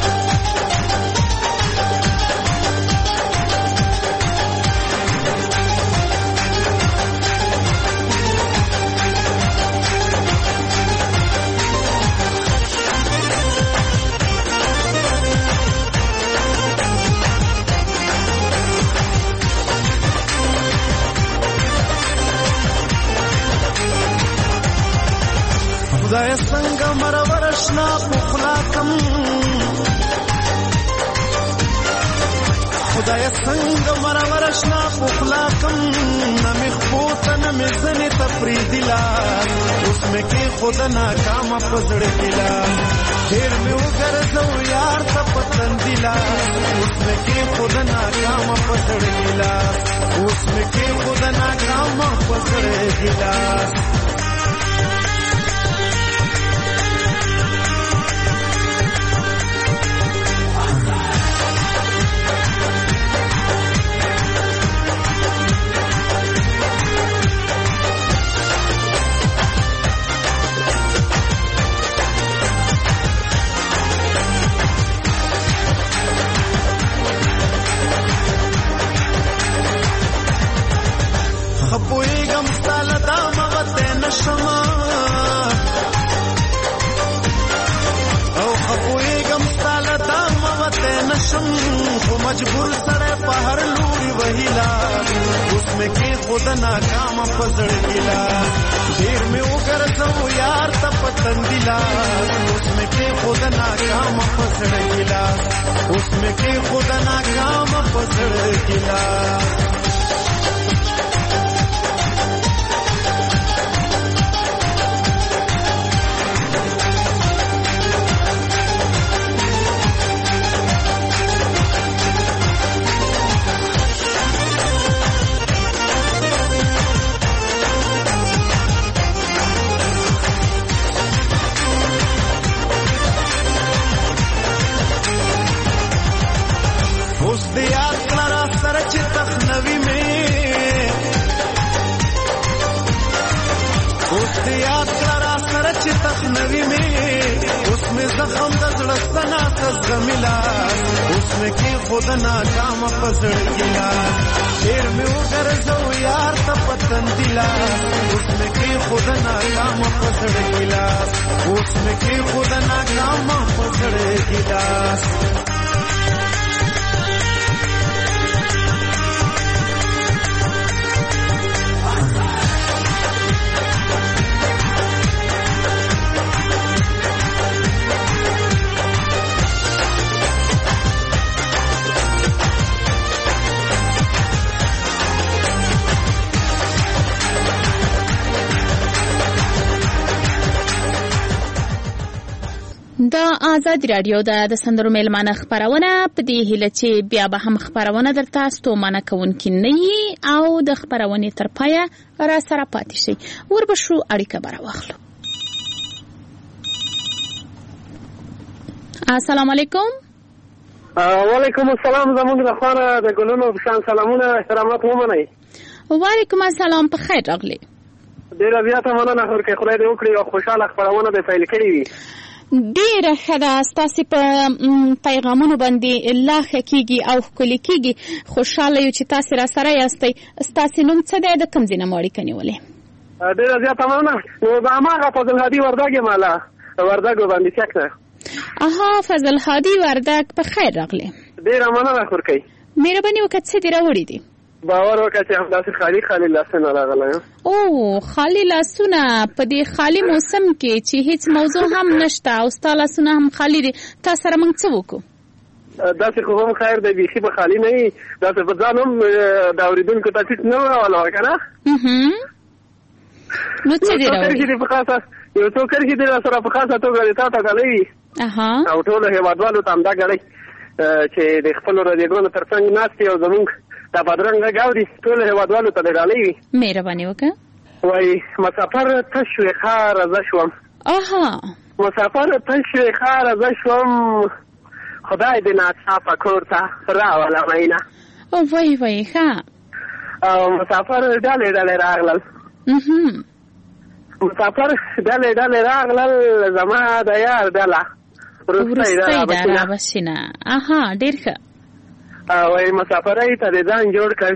ورشنا پخلا کم خدای څنګه مر ورشنا پخلا کم نمی خپوت نمی زنی تفریدی لار اوس مې کې خود ناکام پزړ کلا ډېر مې وګرځو یار ته پتندی لار اوس مې کې خود ناکام پزړ کلا اوس مې کې خود ناکام پزړ کلا خپویګم ستاله دا مغته نشما او خپویګم ستاله دا مغته نشم خو مجبور سره په هر لوري وهیلا اوس مې کې خود ناکام پزړ کلا ډیر مې وګرځو یار ته پتندلا اوس مې کې خود ناکام پزړ کلا اوس مې کې خود ناکام پزړ کلا نوی میں اس میں زخم دزڑستنا تزغملا اس میں کی خود ناکام پزڑ گلا دیر میں وگرزو یار تپتن دلا اس میں کی خود ناکام پزڑ گلا اس میں کی خود ناکام پزڑ گلا د آزاد رادیو د سندرو میلمانه خبرونه په دې هیله چې بیا به هم خبرونه درته ستومانه کوونکې نه وي او د خبرونې تر پایه را سره پاتې شي. وربشو اړیکه به راواخلو. السلام علیکم. وعلیکم السلام. زموږ د خوانه د ګلونو په شان سلامونه احترامات ومنئ. وعلیکم السلام. په خیر راغلی. ډېره زیاته مننه ورکړئ. خدای دې وکړي او خوشحاله خبرونه دې پیل کړي وي. ډیره ښه ده. ستاسې په پیغامونو باندې لا ښه کېږي او ښکلي کېږي. خوشحاله یو چې تاسې را سره یاستئ. ستاسې نوم څه دی؟ د کوم ځای نه مو اړیکه نیولې؟ ډېره زیاته مننه. نو د هماغه فضل هادي وردګ یم له وردګو باندې چک نه. اها فضل هادي وردګ. په خیر راغلی. ډېره مننه ورکوئ. مهرباني وکړه څه دې راوړي دي؟ باور وکړه چې همداسې خالي خالي لاسونه راغلی یم. او خالي لاسونه په دې خالي موسم کې چې هیڅ موضوع هم نشته او ستا لاسونه هم خالي دي. تا سره موږ څه وکړو؟ داسې خو هم خیر دی. بیخي به خالي نه وي. داسې په ځان هم د اورېدونکو ته ټیټ نه راولوه که نه. نو څه دې راوړي؟ یو څو کرښې دې راسره په خاصه توګه د تا ته ډالۍ وي او ټولو هېوادوالو ته همدا ډالۍ چې د خپلو رادیوګانو تر څنګ ناست دي او زمونږ دا بدرنګه ګاودي ټولو هېوادوالو ته دې ډالۍ وي. مهرباني وکړه. وایي مسافر تش شوې ښار زه شوم. اها مسافر تش شوې ښار زه شوم خدای دې ناڅاپه کور ته راوله مینه. وای وای ښه. او مسافر ډلې ډلې راغلل. مسافر ډلې ډلې راغلل زما د یار ډله وروستی دا رابشینه. اها ډېر ښه. وایي مسافرۍ ته دې ځان جوړ کړ.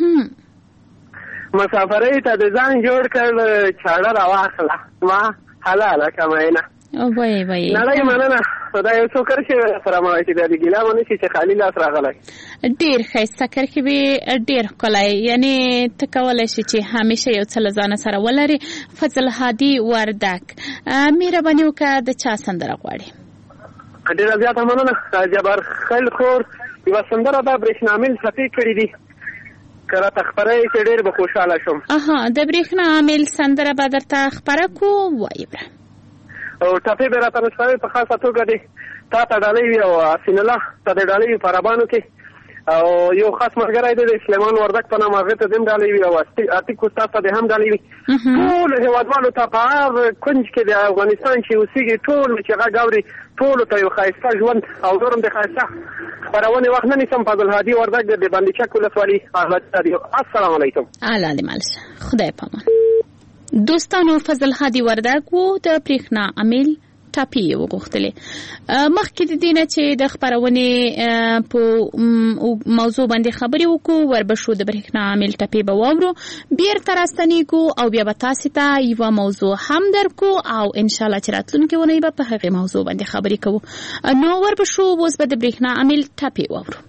مسافرۍ ته دې ځان جوړ کړ چاړه راواخله ما حلاله که مینه. وای وای نړۍ مننه دا یو څو کرښې سره ما چې د ګیلا باندې چې خالی لاس راغلی ډیر ښایسته کرښې به ډیر ښکلی یعنی ته کولی شي چې همیشه یو څه له ځانه سره ولرې. فضل هادي وردک مهرباني وکړه د چا سندره غواړې؟ ډېره زیاته مننه. جبار خیل خور یوه سندره ده برېښنامل ټپې کړي دي که راته خپره یې چې ډېر به خوشحاله شم. اها د برېښنامل سندره به درته خپره کړو وایې بره او ټپې به راته نسپارې په خاصه توګه دې تا ته ډالۍ وي او حسین الله ته د ډالۍ وي په عربانو کې او یو خاص ملګری دی د سلیمان وردک په نام هغې ته دې هم ډالۍ وي او عتیق استاد ته دې هم ډالۍ وي. ټولو هېوادوالو ته په هر کونج کې د افغانستان چې اوسېږي ټول چې غږ اوري ټولو ته یو ښایسته ژوند او نور هم د ښایسته خپرونې وخت نه نیسم. فضل هادي وردک د بندیچک ولسوالي آزاد رادیو. السلام علیکم. الله دې مل شه. خدای پامان. دوستانو فضل هادي وردک وو د برېښنا امیل ټاپي وغوښتلې. مخکې د دې نه چې د خپرونې په موضوع باندې خبرې وکړو وربشو د برېښنا امیل ټاپي به واورو بیرته راستنېږو او بیا به تاسې ته یوه موضوع هم درکو او انشاءالله چې راتلونکې اونۍ به په هغې موضوع باندې خبرې کوو. نو وربشو اوس به د برېښنا امیل ټاپي واورو.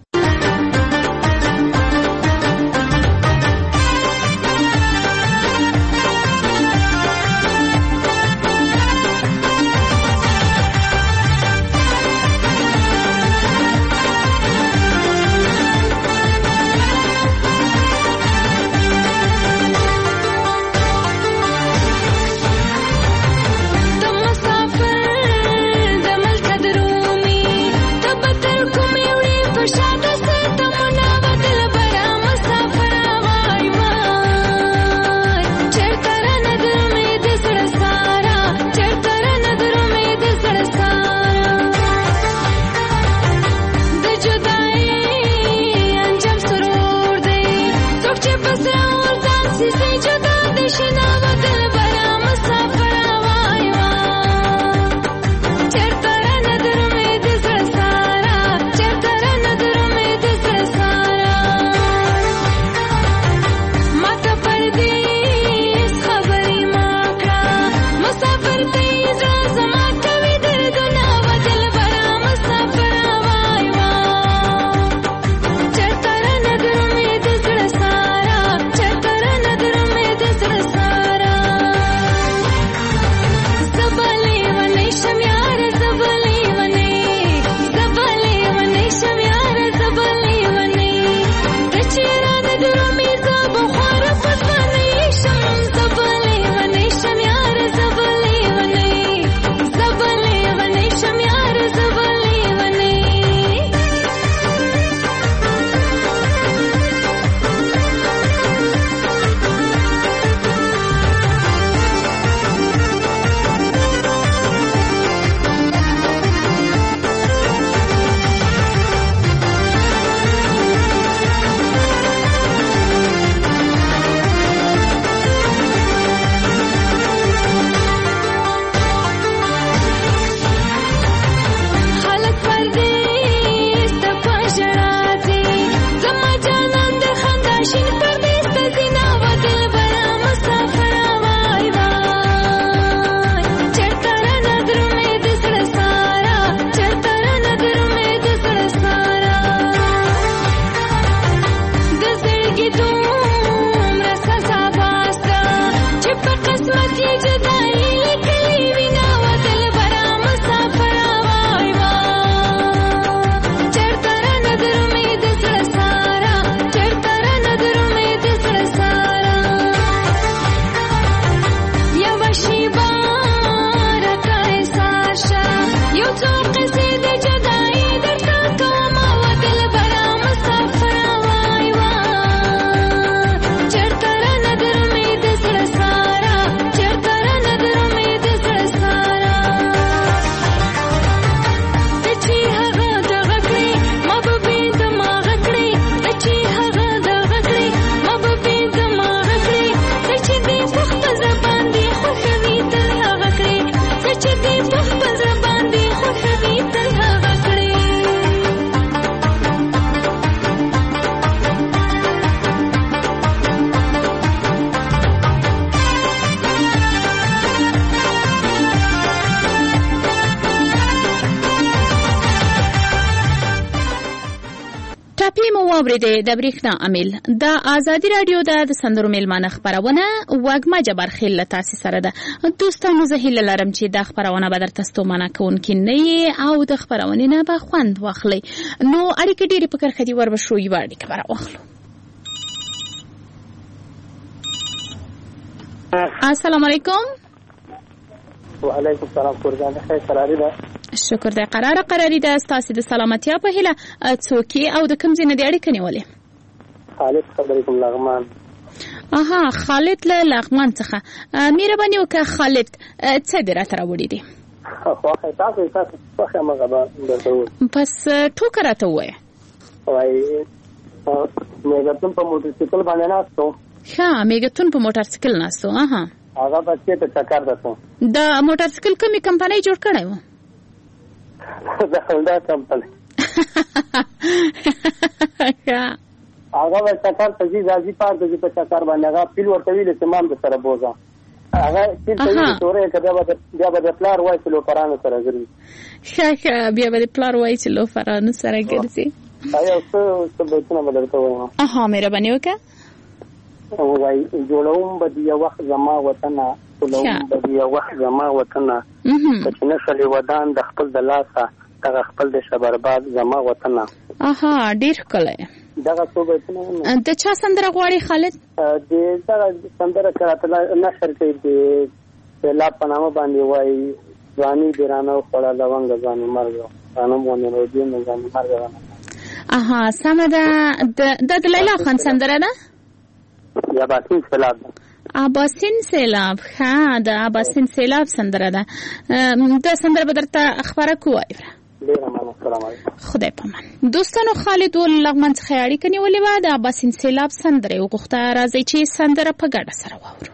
Shut ټاپی مو واورېدې د برېښنا امیل د ازادي رادیو د سندرو میلمانه خپرونه وګما جبر خیل له تاسې سره ده. دوستانو زه هیله لرم چې دا خپرونه به درته ستومانه کوونکې نه یې او د خپرونې نه به خوند واخلئ. نو اړیکې ډېرې په کرښه دي وربشو یوه اړیکه به راواخلو. السلام علیکم. وعلیکم السلام. قربان خیر قراری ده. شکر دی. قراره قراری ده. ستاسې د سلامتیا په هیله څوک او د کوم ځای نه دې اړیکه نیولې؟ خالد خبرې کوم لغمان. اها خالد له لغمان څخه. مهرباني وکړه خالد څه دې راته راوړي دي؟ خوښه تاسو تاسو خوښه مګه درته وایي. پس ټوکه راته ووایه. وایي میګتون په موټر سایکل باندې ناستو. ښه میګتون په موټر سایکل ناستو. اها هغه بچی ته چکر دته. د موټر سایکل کومې کمپنۍ جوړ کړی و؟ د هونډا کمپنۍ. هغه به چکر ته ځي ځي پار د په چکر باندې هغه پیل ورته ویل چې مام د سره بوزا هغه پیل ته ویل تورې کده به بیا به پلار وای چې لو پرانو سره ګرځي. ښه بیا به پلار وای چې لو پرانو سره ګرځي. آیا څه څه به څه نه درته وایم. اها مهرباني وکړه. وای جوړوم به دی وخت زما وطن جوړوم به دی وخت زما وطن چې نشلې ودان د خپل د لاسه دغه خپل د شبرباد زما وطن. اها ډیر ښکلی. دغه څه به څه د چا سندره غواړي خالد؟ د دغه سندره کراته نشر کوي د سیلاب په نامه باندې وای ځواني دیرانه خړه لونګ ځاني مرګ انو مونږ نو دې نه ځاني مرګ. اها سمه ده. د د لیلا خان سندره ده یا باسین سیلاب. اباسین سیلاب. ښه د اباسین سیلاب سندره ده. د سندره به درته خبره کووایي. خدای پامان. دوستانو خالد ول لغمان څخه اړیکه نیولې وه. د اباسین سیلاب سندره یې وغوښته. راځئ چې سندره په ګډه سره واورو.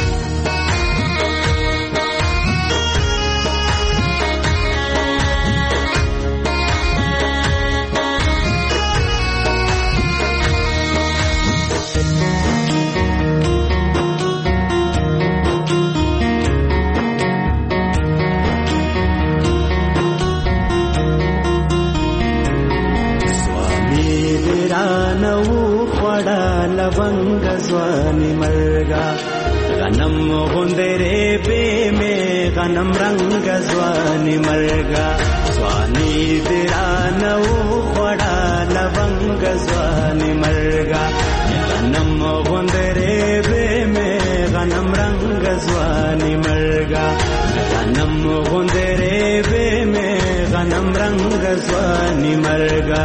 लवंग ज़्वानी मरगा गनम गुंदरे पे में गनम रंग ज़्वानी मरगा ज़्वानी दिरानो बड़ा लवंग ज़्वानी मरगा गनम गुंदरे पे में गनम रंग ज़्वानी मरगा गनम गुंदरे पे में गनम रंग ज़्वानी मरगा.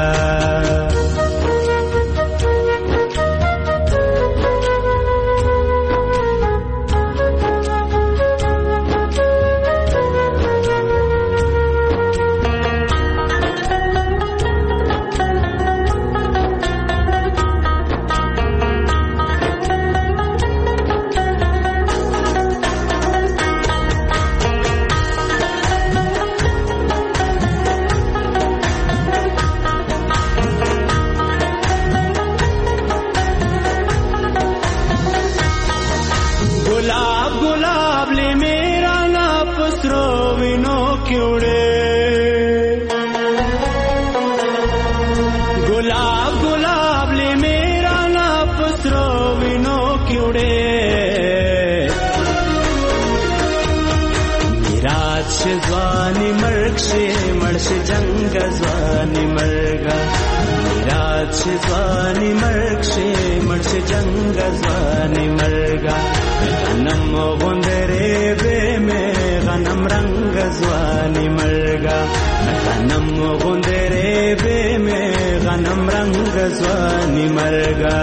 ज़्वानी मर्ग से मर्श जंग ज़्वानी मरगा मिराज से ज़्वानी मर्ग से मर्श जंग ज़्वानी मरगा गनम गुंदरे बे में गनम रंग ज़्वानी मरगा गनम गुंदरे बे में गनम रंग ज़्वानी मरगा.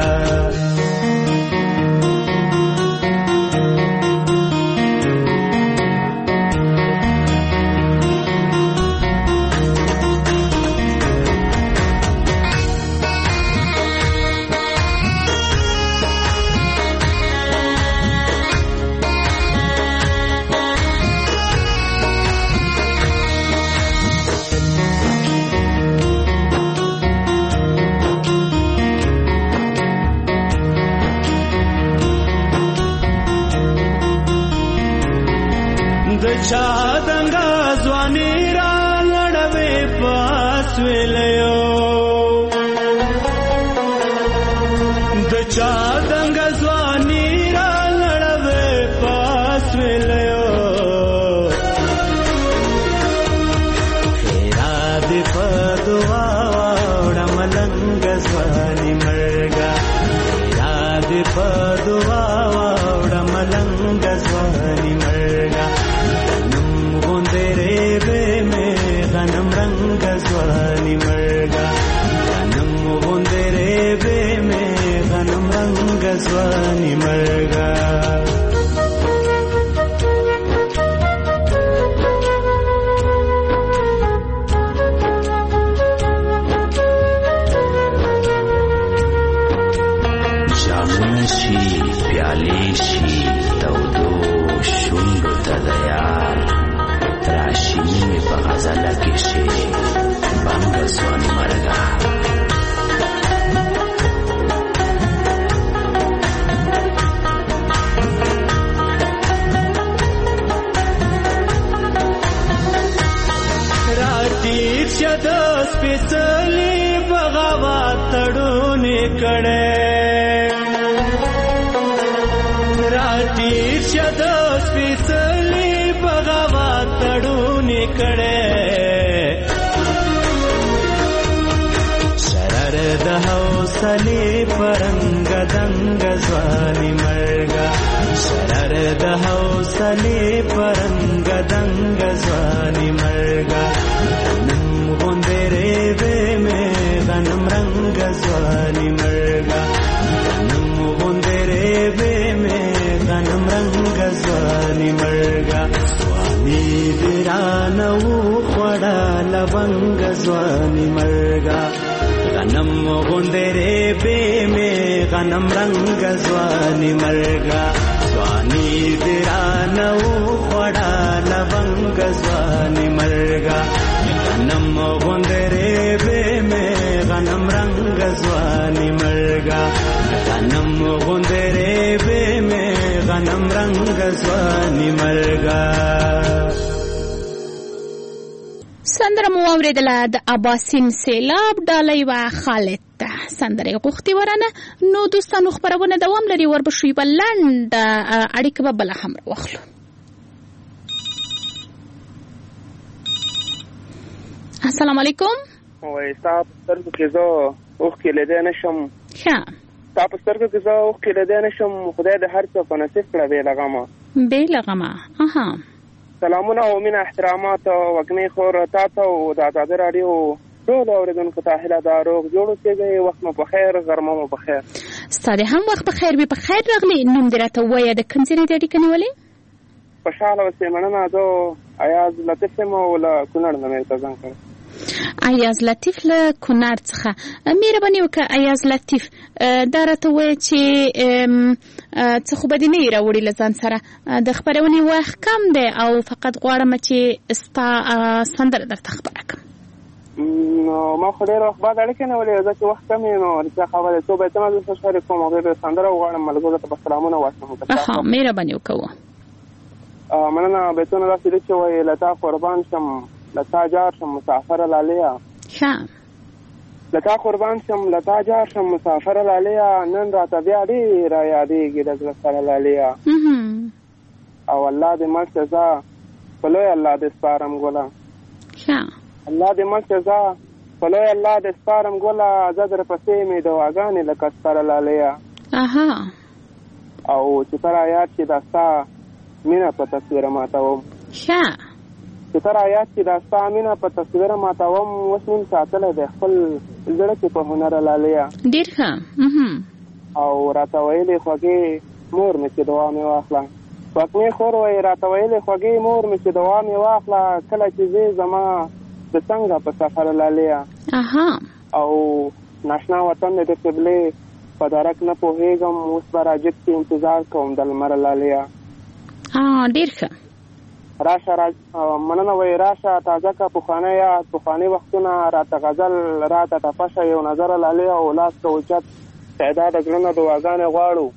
चादंगा ज़्वानी रा लड़वे पास वेलयो ځواني مرګا جامونه شي پیالې شي تودو شونډو ته د یار راشي مې په غزله کې شي بنګه ځواني مرګا راټیټ شه د سپېڅلي بغاوت تړونې کړی راټیټ شه د سپېڅلي بغاوت تړونې کړی شرر د حوصلې پرنګ دنګ ځواني مرګا شرر د حوصلې پرنګ دنګ ځواني مرګا غنم غوندې ریوې مې غنم رنګ ځواني مرګا غنم غوندې ریوې مې غنم رنګ ځواني مرګا ځواني دې رانه وخوړه لونګ ځواني مرګا غنم غوندې ریوې مې غنم رنګ ځواني مرګا ځواني دې رانه وخوړه لونګ ځواني مرګا غنم غوندې ریوې مې غنم رنګ ځواني مرګا غنم غوندې ریوې مې غنم رنګ ځواني مرګا سندره مو اوریدله د اباسین سیلاب ډالۍ و خالد ته سندره غوښتي ورانه نو دوستانو خبرونه دوام لري وربشوي بلند اړیکه به بل هم واخلو السلام علیکم وای تاسو سترګو کې زه اوخ کې لیدای نشم ښه تاسو سترګو کې زه اوخ کې لیدای نشم خدای دې هر څه په نصیب کړه به لغمه به لغمه اها سلامونه او مینه احترامات وګمې خور تاسو او د آزادۍ رادیو ټول اوریدونکو ته هیله ده روغ جوړ اوسئ وخت مو په خیر غرمه مو په خیر ستاسو هم وخت په خیر به په خیر راغلی نوم دې راته وایه د کوم ځای دې اړیکه نیولې خوشاله اوسئ مننه زه ایاز لطیف یم او له کونړ نه مې تاسو کړ ایاز لطیف له کونړ څخه مهرباني وکړه ایاز لطیف دا راته وایه چې څه خو به دې نه یې راوړي له ځان سره د خپرونې وخت کم دی او فقط غواړم چې ستا سندره درته خبره کړم نو ما خو ډېر وخت بعد اړیکې نیولې زه چې وخت کم وي نو رښتیا خبرې څو به ته ما درته شریک کوم هغې به سندره وغواړم ملګرو ته به سلامونه واچوم ها مهرباني وکړه مننه بیتونه داسې دي چې وایي له تا قربان شم له تا جار شم مسافره لالیا ښه له تا قربان شم له تا جار شم مسافره لالیا نن راته بیا ډېره یادېږي د زړه سره لالیا او الله دې مړ شه زه په لوی الله دې سپارم ګله ښه الله دې مړ شه زه په لوی الله دې سپارم ګله زه در پسې مې دواګانې لکه سپاره لالیا اها او چې ته رایاد شي دا ستا مینه په تصویره ماتوم ښه چې ته رایاد شي دا ستا مینه په تصویره ماتوم اوس نیم ساتلی دی خپل زړه کې په هنره لالیا ډېر ښه او راته ویلې خوږې مور مې چې دوا مې واخله وږمې خور وایي راته ویلې خوږې مور مې چې دوا مې واخله کله چې ځې زما د څنګه په سفر لالیا او ناشنا وطن د قبلې په درک نه پوهېږم اوس به راجب کې انتظار کوم د لمر لالیا ډېر ښه راشه مننه وایي راشه تازه که پخوانی یاد پخواني وختونه راته غزل راته ټپشه یو نظر لالیا او لاس ته اوچت شهدا د زړونو دعاګانې غواړو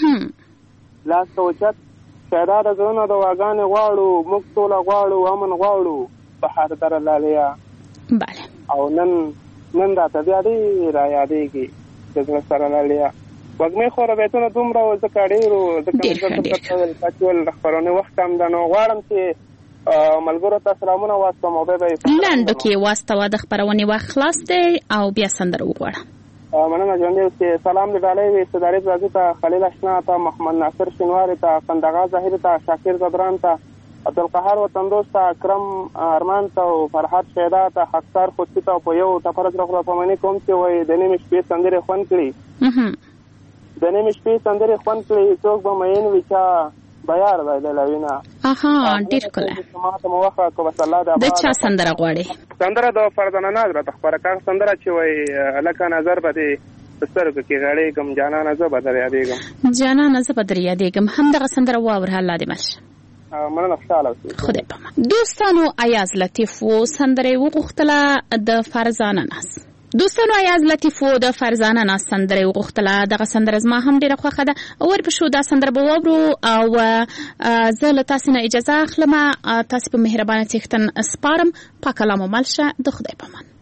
لاس ته اوچت شهدا د زړونو دعاګانې غواړو موږ ټوله غواړو امن غواړو بهر در لالیا بله او نن نن راته بیا ډېر رایادېږي د زړه سره لالیا وږمې خوره بیتونه دومره و ځکه ډېرو ځکه خپرونې وخت هم ده نو غواړم چې ملګرو ته سلامونه واستوم او بیا به یې لنډو کې واستوه د خپرونې وخت خلاص دی او بیا سندره وغواړه مننه ژوندی اوسې سلام د ډالۍ وي صداري رازي ته خلیل اشنا ته محمد ناصر شینواري ته قندغا ظاهر ته شاکر زدران ته عبدالقهار وطندوست ته اکرم ارمان ته او فرحات شیدا ته حقدار خودسي ته په یو ټپره زړه خدای پاماني کوم چې وایي د نیمې شپې سندرې خوند کړي د نیمې شپې سندرې خوند کړي څوک به مین وي چا بیار بایللی وینه. اها ډېر ښکلی. ما ته مو وخه که بس الله د چا سندره غواړې؟ سندره د فرزانه ناز راته ښکاره کړه سندره چې وایي هلکه نظر به دې په سترګو کې غړېږم جانانه زه به در یادېږم. جانانه زه به در یادېږم. همدغه سندره واوره الله دې مل شه. مننه خوشحاله اوسئ. خدای پامان. دوستانو ایاز لطیف و سندره یې وغوښتله د فرزانه ناز. دوستانو ایاز لطیف و د فرزانه ناز سندره یې وغوښتله. دغه سندره زما هم ډېره خوښه ده. ورپسې دا سندره به واورو او زه له تاسې نه اجازه اخلم. تاسې په مهربانه څښتن سپارم. پاک الله مو مل شه. د خدای پامان.